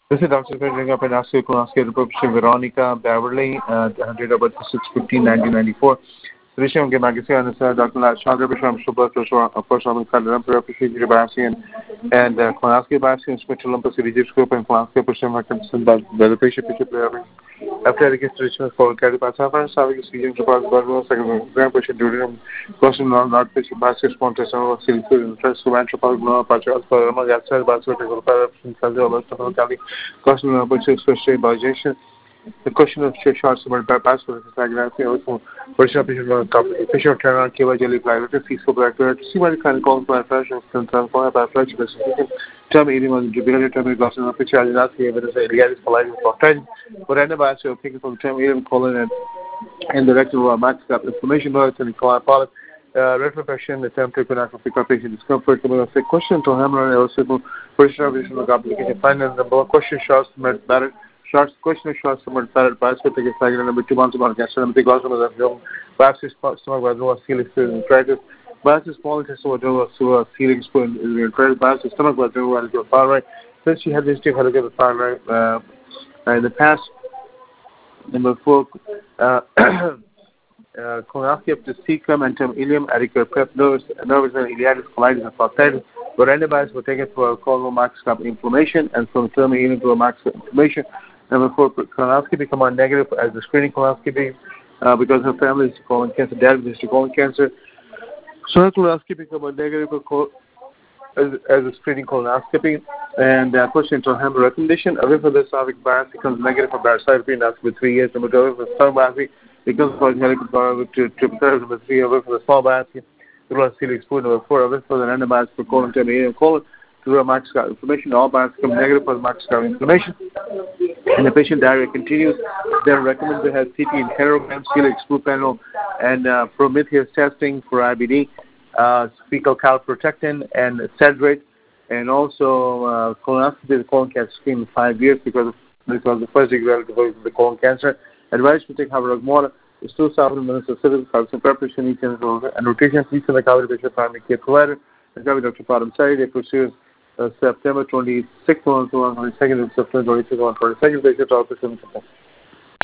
This is Dr. Frederick up and ask you to Professor Veronica Beverly, date of birth 6/15/1994. Risham Magazine is Dr. Chandra Bisham Super Personal Kadaram Professor Biopsy and Kolaski Biopsy and Spectral Lumpus Scope and Kolaski Person Hutchinson the patient player. After registration for Caripasa, Saving Season to pass Burgo, second grand patient during question on not patient basket spontaneous silicon interest to anthropological patches for Magasar, Basket, Kali, question of specialization. The question of short summary bypass for the diagraphy also patient turn on KY jelly private feasible director to see what it can call for a fresh of transform by fresh specification term eating on the jubilee term glass and picture as not evidence reality colliding for time for any bias of taking from term eating colon and the rectal max up information notes and call pilot retroflexion attempt to connect with the patient discomfort to question to hammer or simple personalization of application finance the question shows better Short question short somewhat parrot bias with the second number 2 months about gas and the gospel of the film. Biases stomach by no ceiling spoon practice. Biases falling to a ceiling spoon is credit biases stomach by no one to far right. Since she had this to get the far right in the past. Number 4 colonoscopy of the cecum and ilium adequate prep nerves and iliac colitis and proctitis. But antibiotics were taken for colon-macroscopic inflammation and from thermal to a macroscopic inflammation. Number 4, colonoscopy come on negative as a screening colonoscopy because her family is colon cancer, dad is colon cancer. So her colonoscopy come on negative as a screening colonoscopy. And question to have a recommendation. A for the esophageal biopsy becomes negative for parasite after 3 years. Number 2, for stomach biopsy becomes for genetic to triple. Number 3, over for the small biopsy. Celiac spoon. Number 4, over for the randomized for colon terminating colon. Through a macroscopic inflammation, all biopsies come negative for the macroscopic inflammation. And the patient diarrhea continues. They're recommended to have CT enterogram, celiac spoon panel, and Prometheus testing for IBD, fecal calprotectin, and Cedrate, and also colonoscopy the colon cancer screen in 5 years because the first degree of the colon cancer. Advice to take Havragmora is 2 supplements of citizen preparation, each and rotation, each in the cover patient primary care provider. And Dr. Padam Sai, they pursue September 26th, 22nd, September 26th, 22nd, patient office.